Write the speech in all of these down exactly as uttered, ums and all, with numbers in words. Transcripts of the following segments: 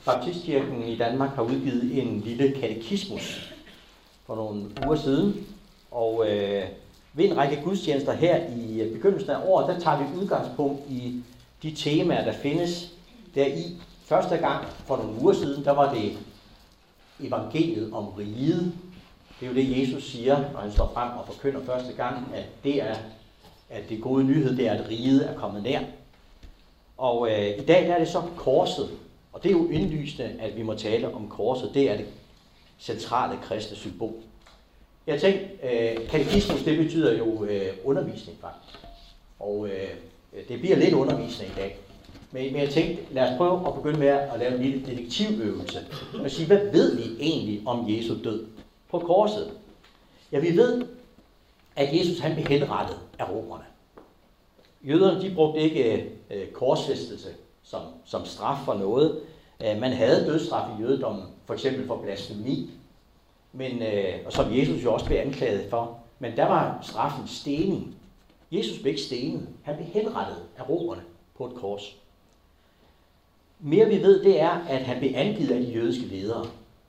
Baptistkirken i Danmark har udgivet en lille katekismus for nogle uger siden, og øh, ved en række gudstjenester her i begyndelsen af året, der tager vi udgangspunkt i de temaer, der findes deri. Første gang for nogle uger siden, der var det evangeliet om riget. Det er jo det, Jesus siger, når han står frem og forkynder første gang, at det er at det gode nyhed, det er, at riget er kommet nær. Og øh, i dag der er det så korset, og det er jo indlysende, at vi må tale om korset. Det er det centrale kristne symbol. Jeg tænkte, øh, katekismus, det betyder jo øh, undervisning faktisk. Og øh, det bliver lidt undervisning i dag. Men, men jeg tænkte, lad os prøve at begynde med at lave en lille detektivøvelse. Og sige, hvad ved vi egentlig om Jesu død på korset? Ja, vi ved, at Jesus han blev henrettet af romerne. Jøderne de brugte ikke øh, korsfæstelse som, som straf for noget. Øh, man havde dødsstraf i jødedommen, for eksempel for blasfemi, men, øh, og som Jesus jo også blev anklaget for. Men der var straffen stening. Jesus blev ikke stenet. Han blev henrettet af romerne på et kors. Mere vi ved, det er, at han blev angivet af de jødiske ledere.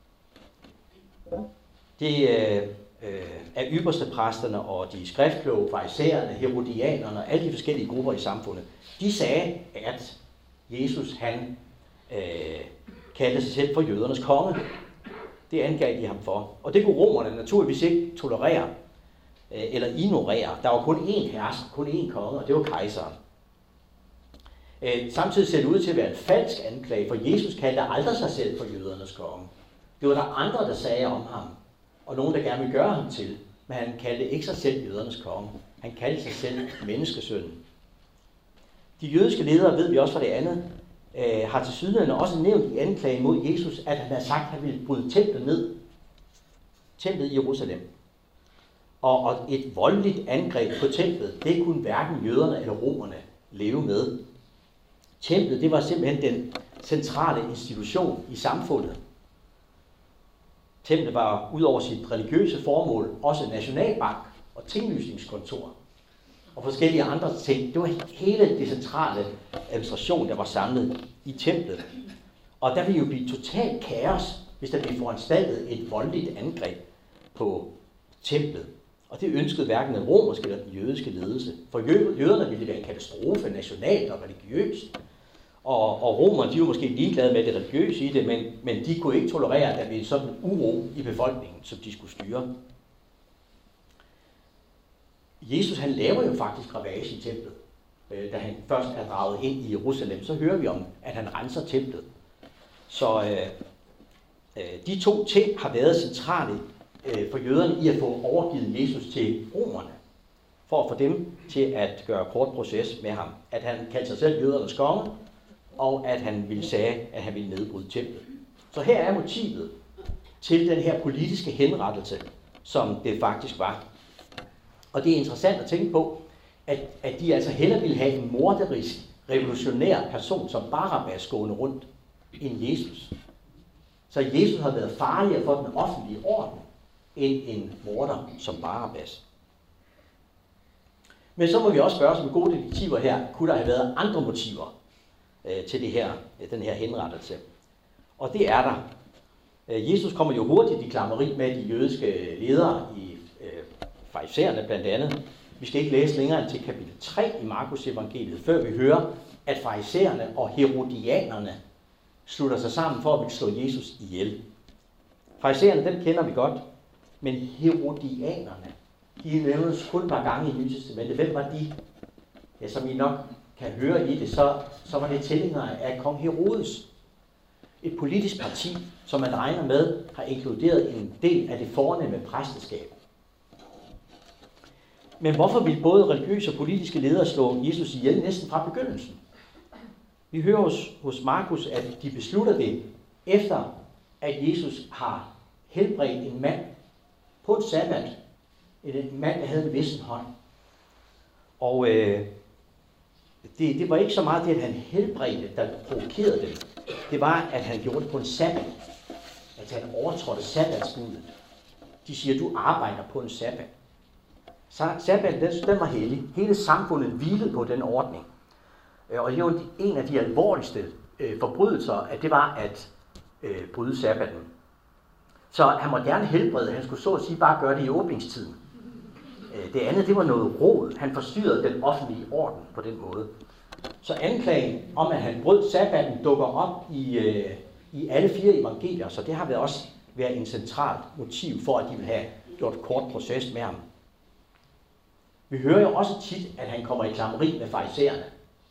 Det øh, øh, er ypperstepræsterne og de skriftkloge, farisæerne, herodianerne og alle de forskellige grupper i samfundet. De sagde, at Jesus han øh, kaldte sig selv for jødernes konge. Det angav de ham for. Og det kunne romerne naturligvis ikke tolerere øh, eller ignorere. Der var kun én hersker, kun én konge, og det var kejseren. Øh, samtidig ser det ud til at være en falsk anklage, for Jesus kaldte aldrig sig selv for jødernes konge. Det var der andre, der sagde om ham, og nogen, der gerne ville gøre ham til, men han kaldte ikke sig selv jødernes konge. Han kaldte sig selv menneskesønnen. De jødiske ledere, ved vi også fra det andet, øh, har tilsyneladende også nævnt i anklagen mod Jesus, at han havde sagt, at han ville bryde templet ned. Templet i Jerusalem. Og, og et voldeligt angreb på templet, det kunne hverken jøderne eller romerne leve med. Templet, det var simpelthen den centrale institution i samfundet. Templet var ud over sit religiøse formål også nationalbank og tinglysningskontor og forskellige andre ting. Det var hele det centrale administration, der var samlet i templet. Og der ville jo blive totalt kaos, hvis der blev foranstaltet et voldeligt angreb på templet. Og det ønskede hverken den romerske eller den jødiske ledelse. For jøderne ville det være en katastrofe nationalt og religiøst. Og, og romerne, de var måske ligeglade med det religiøse i det, men, men de kunne ikke tolerere, at der blev sådan en uro i befolkningen, som de skulle styre. Jesus, han laver jo faktisk ravage i templet. Da han først er draget ind i Jerusalem, så hører vi om, at han renser templet. Så øh, øh, de to ting har været centrale øh, for jøderne i at få overgivet Jesus til romerne, for at få dem til at gøre kort proces med ham. At han kaldte sig selv jødernes konge, og at han ville sige, at han ville nedbryde templet. Så her er motivet til den her politiske henrettelse, som det faktisk var. Og det er interessant at tænke på, at, at de altså hellere ville have en morderisk, revolutionær person som Barabbas gående rundt, end Jesus. Så Jesus har været farligere for den offentlige orden, end en morder som Barabbas. Men så må vi også spørge som gode detektiver her, kunne der have været andre motiver øh, til det her, den her henrettelse? Og det er der. Øh, Jesus kommer jo hurtigt i klammeri med de jødiske ledere, i øh, farisæerne blandt andet. Vi skal ikke læse længere end til kapitel tre i Markus evangeliet, før vi hører, at farisæerne og herodianerne slutter sig sammen for at ville slå Jesus ihjel. Farisæerne, dem kender vi godt, men herodianerne, de nævnes kun et par gange i Nye Testamentet. Hvem var de? Ja, som I nok kan høre i det, så, så var det tilhængere af kong Herodes. Et politisk parti, som man regner med, har inkluderet en del af det fornemme præsteskab. Men hvorfor ville både religiøse og politiske ledere slå Jesus ihjel næsten fra begyndelsen? Vi hører hos, hos Markus, at de beslutter det, efter at Jesus har helbredt en mand på et sabbat. En mand, der havde en vissen hånd. Og øh, det, det var ikke så meget det, at han helbredte, der provokerede dem. Det var, at han gjorde det på en sabbat. At han overtrådte sabbatsbuddet. De siger, du arbejder på en sabbat. Sabbaten, den, den var hellig. Hele samfundet hvilede på den ordning. Og det var en af de alvorligste øh, forbrydelser, at det var, at, øh, bryde sabbaten. Så han måtte gerne helbrede, han skulle så at sige bare gøre det i åbningstiden. Øh, det andet, det var noget rod. Han forstyrrede den offentlige orden på den måde. Så anklagen om, at han brød sabbaten, dukker op i, øh, i alle fire evangelier, så det har været også været en centralt motiv for, at de vil have gjort et kort proces med ham. Vi hører jo også tit, at han kommer i klammeri med farisæerne.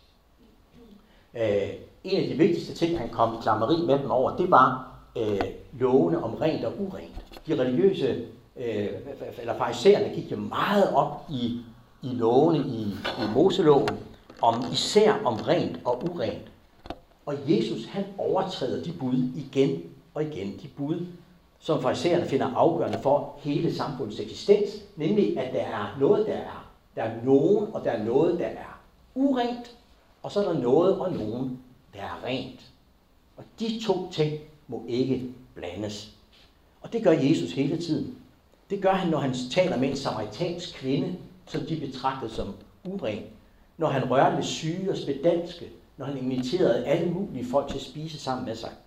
Øh, en af de vigtigste ting, han kom i klammeri med dem over, det var øh, lovene om rent og urent. De religiøse, øh, eller farisæerne, gik jo meget op i, i lovene i, i Moseloven, om, især om rent og urent. Og Jesus, han overtræder de bud igen og igen. De bud, som farisæerne finder afgørende for hele samfundets eksistens, nemlig at der er noget, der er. Der er nogen, og der er noget, der er urent, og så er der noget og nogen, der er rent. Og de to ting må ikke blandes. Og det gør Jesus hele tiden. Det gør han, når han taler med en samaritansk kvinde, som de betragtede som uren. Når han rørte ved syge og spedalske, når han inviterede alle mulige folk til at spise sammen med sig.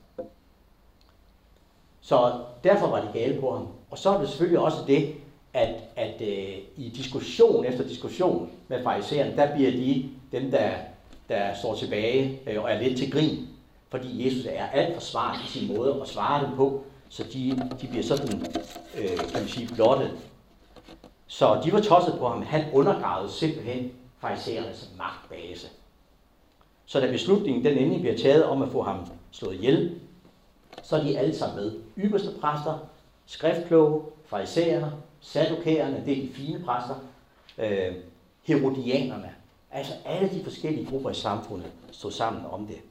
Så derfor var de gale på ham. Og så er det selvfølgelig også det, at, at øh, i diskussion efter diskussion med farisæerne, der bliver de dem, der, der står tilbage øh, og er lidt til grin. Fordi Jesus er alt for smart i sin måde at svare dem på, så de, de bliver sådan, øh, kan man sige, blottet. Så de var tosset på ham. Han undergravede simpelthen farisæernes magtbase. Så da beslutningen den endelig bliver taget om at få ham slået ihjel, så er de alle sammen med. Ypperste præster, skriftkloge, farisæerne, saddukæerne, det er de fine præster, øh, herodianerne. Altså alle de forskellige grupper i samfundet stod sammen om det.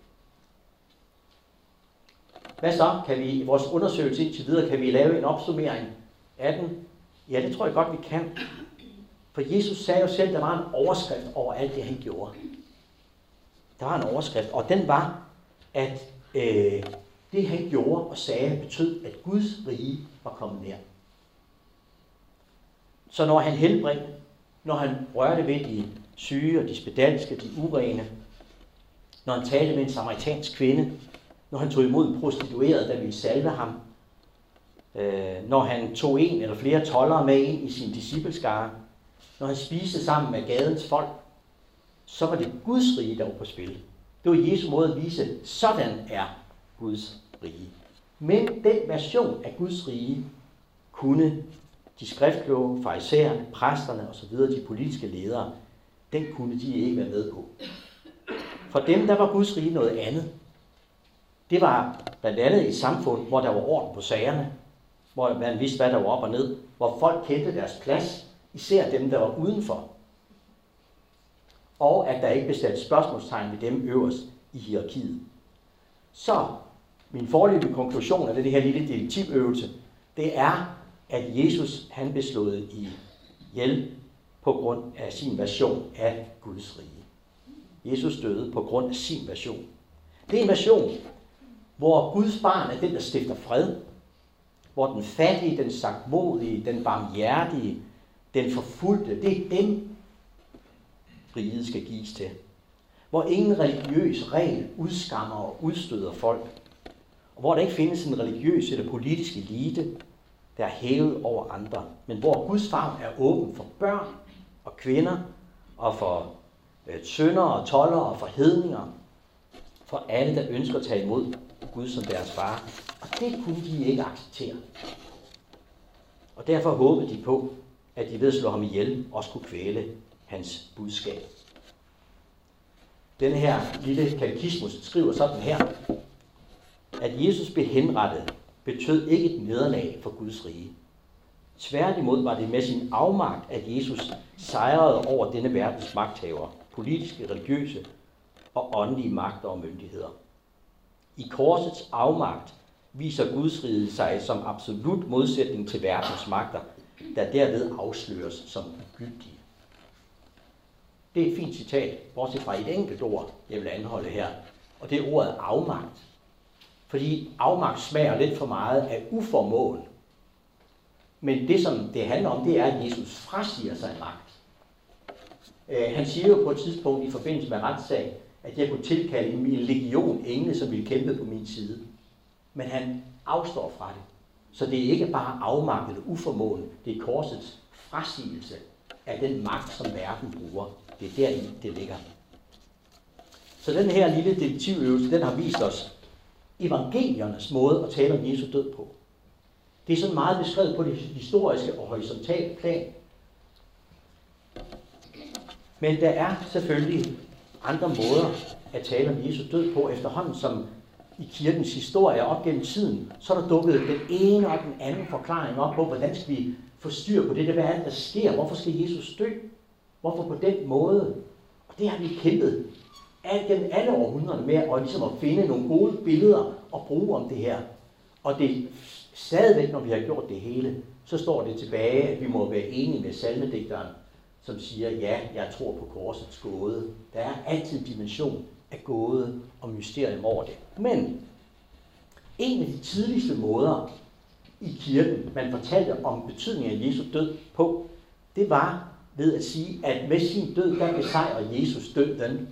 Hvad så? Kan vi i vores undersøgelse indtil videre, kan vi lave en opsummering af den? Ja, det tror jeg godt, vi kan. For Jesus sagde jo selv, at der var en overskrift over alt det, han gjorde. Der var en overskrift, og den var, at øh, det, han gjorde og sagde, betød, at Guds rige var kommet nær. Så når han helbredte, når han rørte ved de syge og de spedalske, de urene, når han talte med en samaritansk kvinde, når han tog imod en prostitueret, der ville salve ham, øh, når han tog en eller flere toldere med ind i sin discipleskare, når han spiste sammen med gadens folk, så var det Guds rige, der var på spil. Det var Jesu måde at vise, sådan er Guds rige. Men den version af Guds rige kunne de skriftkloge, farisæerne, præsterne osv., de politiske ledere, den kunne de ikke være med på. For dem, der var Guds rige noget andet. Det var blandt andet et samfund, hvor der var orden på sagerne, hvor man vidste, hvad der var op og ned, hvor folk kendte deres plads, især dem, der var udenfor. Og at der ikke blev sat spørgsmålstegn ved dem øverst i hierarkiet. Så min foreløbige konklusion af det her lille detektivøvelse, det er, at Jesus han blev slået ihjel på grund af sin version af Guds rige. Jesus døde på grund af sin version. Det er en version, hvor Guds barn er den, der stifter fred, hvor den fattige, den sagtmodige, den barmhjertige, den forfulgte, det er dem, riget skal gives til. Hvor ingen religiøs regel udskammer og udstøder folk, og hvor der ikke findes en religiøs eller politisk elite, der er hævet over andre, men hvor Guds favn er åben for børn og kvinder, og for øh, syndere og toldere og for hedninger, for alle, der ønsker at tage imod Gud som deres far. Og det kunne de ikke acceptere. Og derfor håbede de på, at de ved at slå ham ihjel også kunne kvæle hans budskab. Den her lille katekismus skriver sådan her, at Jesus blev henrettet, betød ikke et nederlag for Guds rige. Tværtimod var det med sin afmagt, at Jesus sejrede over denne verdens magthavere, politiske, religiøse og åndelige magter og myndigheder. I korsets afmagt viser Guds rige sig som absolut modsætning til verdens magter, der derved afsløres som ugyldige. Det er et fint citat, bortset fra et enkelt ord, jeg vil anholde her, og det er ordet afmagt. Fordi afmagt smager lidt for meget af uformåen. Men det, som det handler om, det er, at Jesus frasiger sig magt. Øh, han siger jo på et tidspunkt i forbindelse med retssag, at jeg kunne tilkalde en legion engle, som ville kæmpe på min side. men han afstår fra det. Så det er ikke bare afmagt eller uformåen, det er korsets frasigelse af den magt, som verden bruger. Det er deri, det ligger. Så den her lille detektivøvelse, den har vist os evangeliernes måde at tale om Jesu død på. Det er sådan meget beskrevet på det historiske og horisontale plan. Men der er selvfølgelig andre måder at tale om Jesu død på, efterhånden som i kirkens historie op gennem tiden, så er der dukket den ene og den anden forklaring op på, hvordan skal vi få styr på det, hvad er det, der sker, hvorfor skal Jesus dø, hvorfor på den måde. Og det har vi kæmpet alt gennem alle århundrederne med, og ligesom at finde nogle gode billeder og bruge om det her. Og det stadigvæk, når vi har gjort det hele, så står det tilbage, at vi må være enige med salmedigteren, som siger, ja, jeg tror på korsets gåde. Der er altid en dimension af gåde og mysterium over det. Men en af de tidligste måder i kirken, man fortalte om betydningen af Jesu død på, det var ved at sige, at med sin død, der besejrer Jesus døden.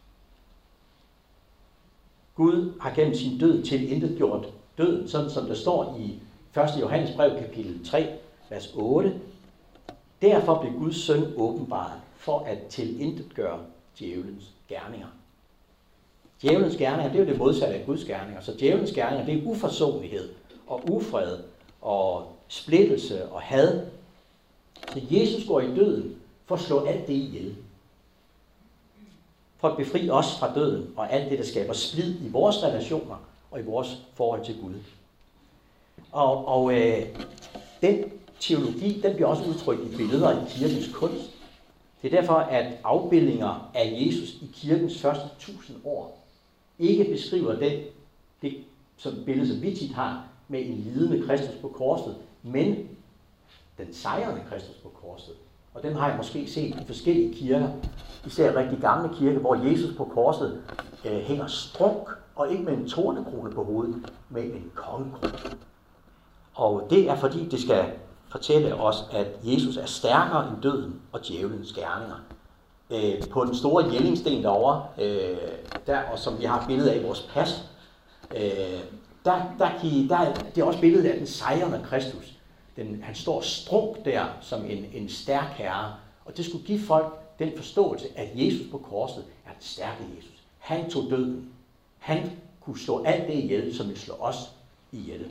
Gud har gennem sin død tilintetgjort døden, sådan som der står i første Johannes brev, kapitel tre, vers otte. Derfor blev Guds søn åbenbaret for at tilintetgøre djævelens gerninger. Djævelens gerninger, det er jo det modsatte af Guds gerninger. Så djævelens gerninger, det er uforsonlighed og ufred og splittelse og had. Så Jesus går i døden for at slå alt det ihjel. For at befri os fra døden og alt det, der skaber splid i vores relationer og i vores forhold til Gud. Og, og øh, den teologi, den bliver også udtrykt i billeder i kirkens kunst. Det er derfor, at afbildninger af Jesus i kirkens første tusind år ikke beskriver den, det som billede, som vi tit har, med en lidende Kristus på korset, men den sejrende Kristus på korset. Og dem har jeg måske set i forskellige kirker, især rigtig gamle kirker, hvor Jesus på korset øh, hænger strunk, og ikke med en tornekrone på hovedet, men en kongekrone. Og det er fordi, det skal fortælle os, at Jesus er stærkere end døden og djævelens gerninger. Øh, på den store Jellingsten derovre, øh, der, og som vi har et billede af i vores pas, øh, der, der, der, der det er også billedet af den sejrende Kristus. Den, han står strunk der som en, en stærk herre, og det skulle give folk den forståelse, at Jesus på korset er den stærke Jesus. Han tog døden. Han kunne slå alt det ihjel, som vil slå os ihjel.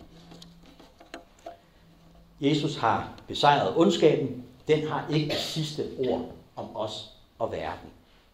Jesus har besejret ondskaben. Den har ikke det sidste ord om os og verden.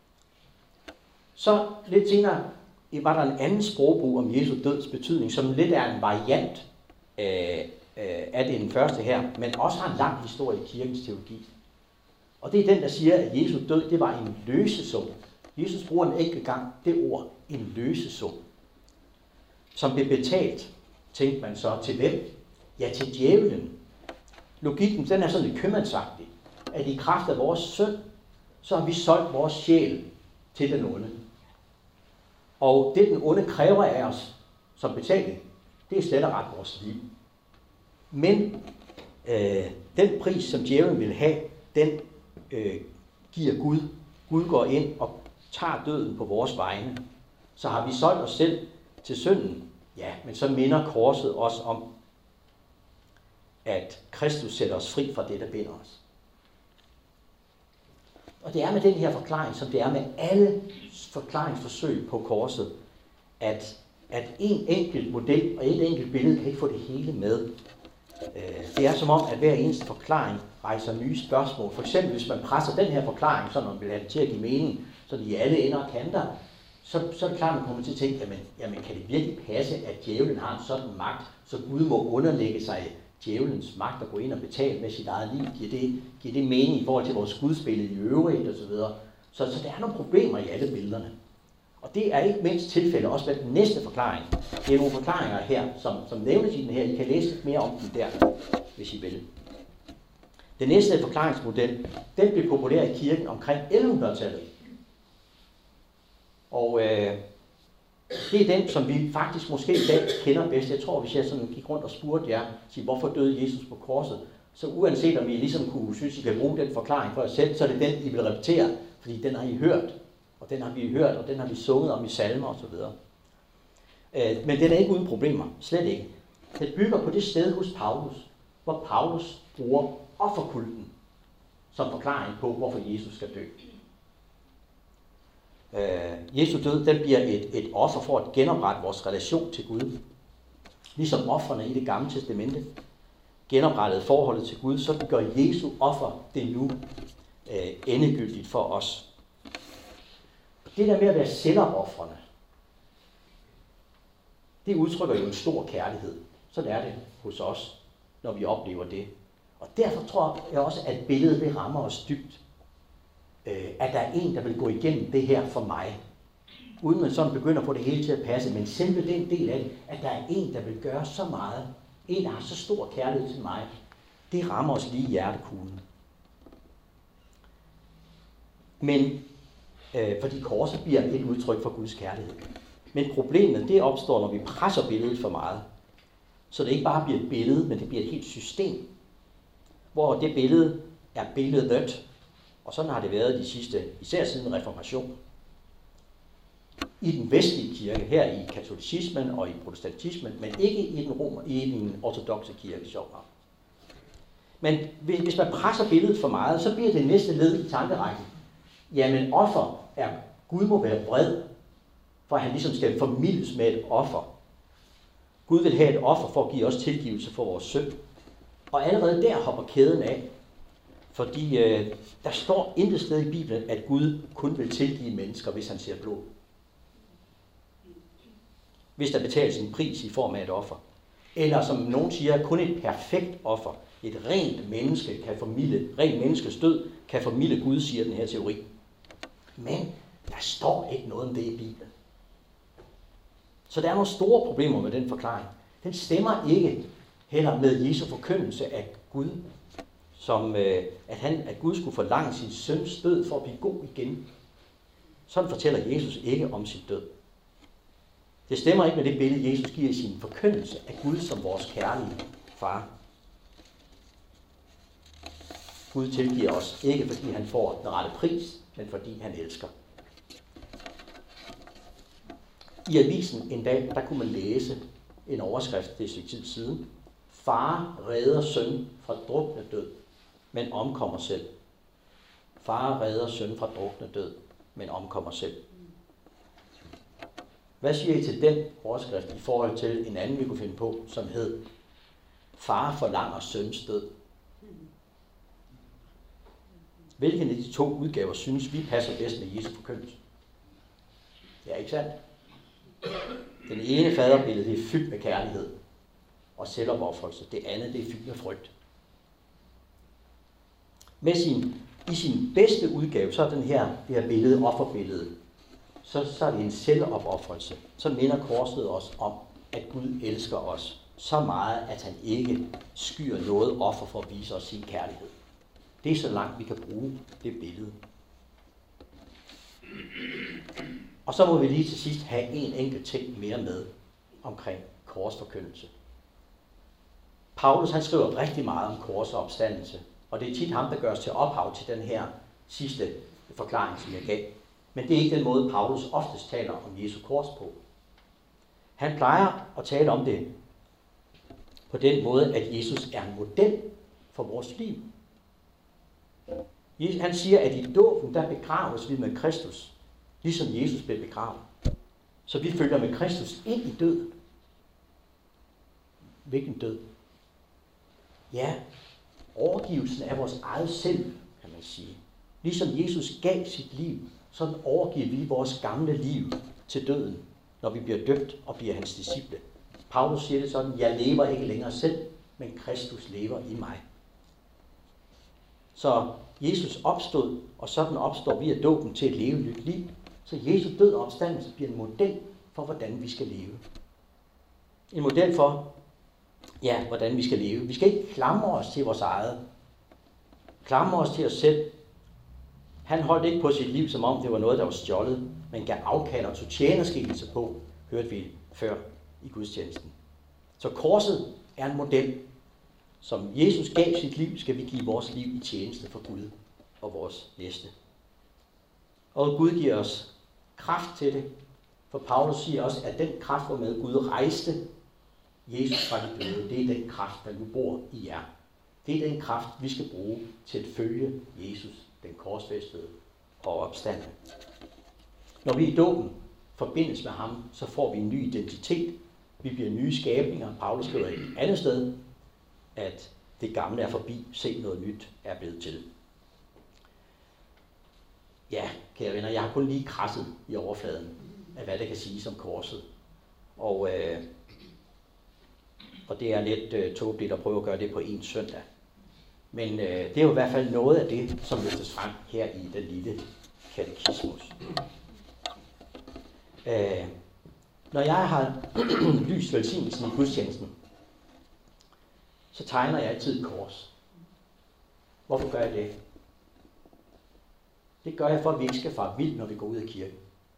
Så lidt senere var der en anden sprogbrug om Jesu døds betydning, som lidt er en variant af, af det den første her, men også har en lang historie i kirkens teologi. Og det er den, der siger, at Jesu død, det var en løsesum. Jesus bruger en enkelt gang det ord, en løsesum, som blev betalt, tænkte man så, til hvem? Ja, til djævlen. Logikken, den er sådan lidt købmandsagtig, at i kraft af vores synd, så har vi solgt vores sjæl til den onde. Og det, den onde kræver af os som betaling, det er slet og ret vores liv. Men øh, den pris, som djævlen vil have, den øh, giver Gud. Gud går ind og tager døden på vores vegne. Så har vi solgt os selv til synden. Ja, men så minder korset os om, at Kristus sætter os fri fra det, der binder os. Og det er med den her forklaring, som det er med alle forklaringsforsøg på korset, at, at en enkelt model og et enkelt billede kan ikke få det hele med. Det er som om, at hver eneste forklaring rejser nye spørgsmål. For eksempel, hvis man presser den her forklaring, så man vil have det til at give mening, så det i alle ender og kanter, så, så er det klart, at man kommer til at tænke, jamen, jamen kan det virkelig passe, at djævlen har en sådan magt, så Gud må underlægge sig djævelens magt at gå ind og betale med sit eget liv? Giver det, giver det mening i forhold til vores gudsbillede i øvrigt osv.? Så, så, så der er nogle problemer i alle billederne. Og det er ikke mindst tilfælde også med den næste forklaring. Det er nogle forklaringer her, som, som nævnes i den her. I kan læse lidt mere om den der, hvis I vil. Den næste forklaringsmodel, den blev populær i kirken omkring elleve hundrede-tallet. Og øh, det er den, som vi faktisk måske i dag kender bedst. Jeg tror, hvis jeg sådan gik rundt og spurgte jer, sige, hvorfor døde Jesus på korset, så uanset om I ligesom kunne synes, I kan bruge den forklaring for jer selv, så er det den, I vil repetere, fordi den har I hørt. Og den har vi hørt, og den har vi sunget om i salmer og så videre. Øh, men den er ikke uden problemer. Slet ikke. Den bygger på det sted hos Paulus, hvor Paulus bruger offerkulten som forklaring på, hvorfor Jesus skal dø. Øh, Jesu død, den bliver et, et offer for at genoprette vores relation til Gud. Ligesom ofrene i det gamle testamente genoprettede forholdet til Gud, så gør Jesu offer det nu øh, endegyldigt for os. Det der med at være selvoffrende, det udtrykker jo en stor kærlighed. Sådan er det hos os, når vi oplever det. Og derfor tror jeg også, at billedet det rammer os dybt. Øh, at der er en, der vil gå igennem det her for mig. Uden man sådan begynder at få det hele til at passe. Men selve den del af det, at der er en, der vil gøre så meget. En, der har så stor kærlighed til mig. Det rammer os lige i hjertekuglen. Men øh, fordi korset bliver et udtryk for Guds kærlighed. Men problemet, det opstår, når vi presser billedet for meget. Så det ikke bare bliver et billede, men det bliver et helt system. Hvor det billede er billedet. Og sådan har det været de sidste, især siden reformation. I den vestlige kirke, her i katolicismen og i protestantismen, men ikke i den, rom, i den ortodokse kirke, sjovt nok. Men hvis man presser billedet for meget, så bliver det næste led i tankerækken. Jamen offer er, Gud må være vred, for han ligesom skal formildes med et offer. Gud vil have et offer for at give os tilgivelse for vores synd. Og allerede der hopper kæden af. Fordi øh, der står intet sted i Bibelen, at Gud kun vil tilgive mennesker, hvis han ser blod. Hvis der betales en pris i form af et offer. Eller som nogen siger, kun et perfekt offer. Et rent menneske kan formilde, rent menneskes død kan formilde Gud, siger den her teori. Men der står ikke noget om det i Bibelen. Så der er nogle store problemer med den forklaring. Den stemmer ikke heller med Jesu forkyndelse af Gud, som øh, at, han, at Gud skulle forlange sin søns død for at blive god igen. Sådan fortæller Jesus ikke om sin død. Det stemmer ikke med det billede, Jesus giver i sin forkyndelse af Gud som vores kærlige far. Gud tilgiver os ikke, fordi han får den rette pris, men fordi han elsker. I avisen en dag, der kunne man læse en overskrift, det er et tid siden. Far redder søn fra drukne død, men omkommer selv. Far redder søn fra drukne død, men omkommer selv. Hvad siger I til den overskrift i forhold til en anden, vi kunne finde på, som hed Far forlanger søns død? Hvilken af de to udgaver synes vi passer bedst med Jesu forkyndelse? Ja, ikke sandt? Den ene faderbillede, det er fyldt med kærlighed og selvopoffrelse. Det andet, det er fyldt med frygt. Med sin, i sin bedste udgave, så er den her, det her billede, offerbillede, så, så er det en selvopoffrelse. Så minder korset os om, at Gud elsker os så meget, at han ikke skyer noget offer for at vise os sin kærlighed. Det er så langt, vi kan bruge det billede. Og så må vi lige til sidst have en enkelt ting mere med omkring korsforkyndelse. Paulus han skriver rigtig meget om kors og opstandelse, og det er tit ham, der gør os til ophav til den her sidste forklaring, som jeg gav. Men det er ikke den måde, Paulus oftest taler om Jesu kors på. Han plejer at tale om det på den måde, at Jesus er en model for vores liv. Han siger, at i dåben, der begraves vi med Kristus, ligesom Jesus blev begravet. Så vi følger med Kristus ind i døden. Hvilken død? Ja, overgivelsen af vores eget selv, kan man sige. Ligesom Jesus gav sit liv, så overgiver vi vores gamle liv til døden, når vi bliver døbt og bliver hans disciple. Paulus siger det sådan, jeg lever ikke længere selv, men Kristus lever i mig. Så Jesus opstod, og sådan opstår vi af dåben til at leve et nyt liv. Så Jesu død og opstandelse bliver en model for, hvordan vi skal leve. En model for, ja, hvordan vi skal leve. Vi skal ikke klamre os til vores eget. Klamre os til os selv. Han holdt ikke på sit liv, som om det var noget, der var stjålet, men gav afkald og tog tjenerskikkelse på, hørte vi før i gudstjenesten. Så korset er en model. Som Jesus gav sit liv, skal vi give vores liv i tjeneste for Gud og vores næste. Og Gud giver os kraft til det, For Paulus siger også, at den kraft, hvormed Gud rejste Jesus fra de døde, det er den kraft, der nu bor i jer. Det er den kraft, vi skal bruge til at følge Jesus, den korsfæstede og opstandne. Når vi i dåben forbindes med ham, så får vi en ny identitet. Vi bliver nye skabninger. Paulus skriver et andet sted, at det gamle er forbi, se noget nyt er blevet til. Ja, kære venner, jeg har kun lige krasset i overfladen af, hvad det kan siges om korset. Og, øh, og det er lidt øh, tåbeligt at prøve at gøre det på en søndag. Men øh, det er jo i hvert fald noget af det, som løftes frem her i den lille katekismus. Øh, når jeg har lyst velsignelsen i gudstjenesten, så tegner jeg altid et kors. Hvorfor gør jeg det? Det gør jeg for, at vi ikke skal fare vild, når vi går ud af kirken.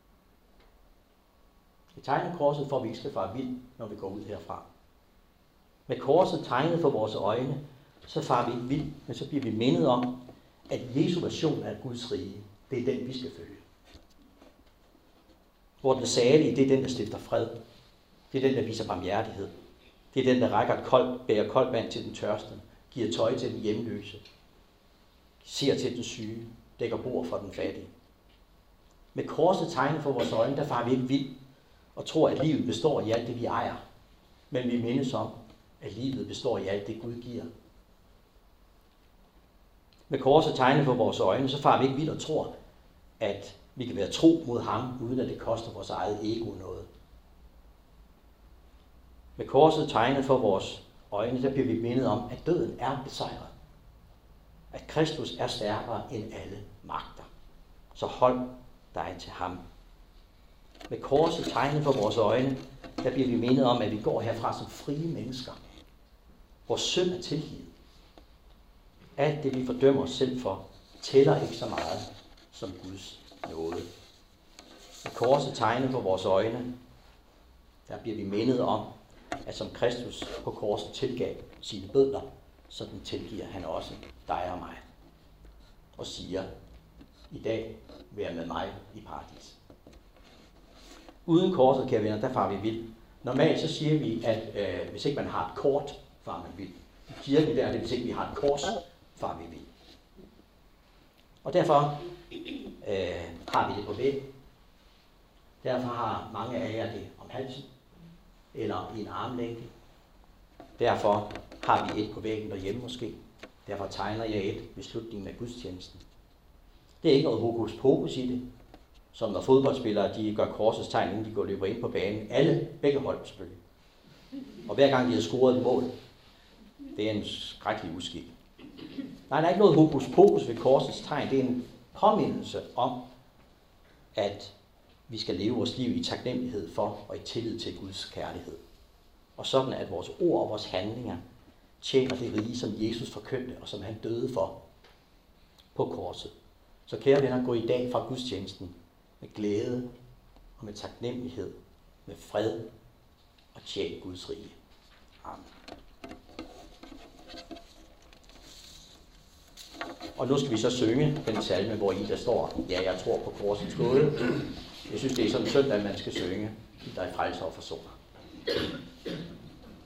Jeg tegner korset for, at vi ikke skal fare vild, når vi går ud herfra. Med korset tegnet for vores øjne, så farer vi ikke vild, men så bliver vi mindet om, at Jesu version af Guds rige, det er den, vi skal følge. Hvor den salige, det er den, der stifter fred. Det er den, der viser barmhjertighed. Det er den, der rækker et koldt, bærer koldt vand til den tørste, giver tøj til den hjemløse, ser til den syge, dækker bord for den fattige. Med korset tegnet for vores øjne, der farer vi ikke vild og tror, at livet består i alt det, vi ejer. Men vi mindes om, at livet består i alt det, Gud giver. Med korset tegnet for vores øjne, så farer vi ikke vild og tror, at vi kan være tro mod ham, uden at det koster vores eget ego noget. Med korset tegnet for vores øjne, der bliver vi mindet om, at døden er besejret. At Kristus er stærkere end alle magter. Så hold dig til ham. Med korset tegnet for vores øjne, der bliver vi mindet om, at vi går herfra som frie mennesker. Vores synd er tilgivet. Alt det, vi fordømmer os selv for, tæller ikke så meget som Guds nåde. Med korset tegnet for vores øjne, der bliver vi mindet om, at som Kristus på korset tilgav sine bødler, så den tilgiver han også dig og mig. Og siger, i dag vær med mig i paradis. Uden korset, kære venner, der farer vi vild. Normalt så siger vi, at øh, hvis ikke man har et kort, farer man vild. I kirken der er det, hvis ikke vi har et kors, farer vi vild. Og derfor øh, har vi det på væggen. Derfor har mange af jer det om halsen, eller i en armlængde. Derfor har vi et på væggen derhjemme måske. Derfor tegner jeg et ved slutningen af gudstjenesten. Det er ikke noget hokus pokus i det, som når fodboldspillere de gør korsets tegn, inden de går løber ind på banen. Alle, begge hold selvfølgelig. Og hver gang de har scoret et mål, det er en skrækkelig uskik. Nej, der er ikke noget hokus pokus ved korsets tegn. Det er en påmindelse om, at vi skal leve vores liv i taknemmelighed for og i tillid til Guds kærlighed. Og sådan at vores ord og vores handlinger tjener det rige, som Jesus forkyndte, og som han døde for på korset. Så kære venner, gå i dag fra gudstjenesten med glæde og med taknemmelighed, med fred og tjen Guds rige. Amen. Og nu skal vi så synge den salme, hvor i der står, ja, jeg tror på korsets gåde. Jeg synes, det er sådan en søndag, man skal synge, der er frelser og forsoner.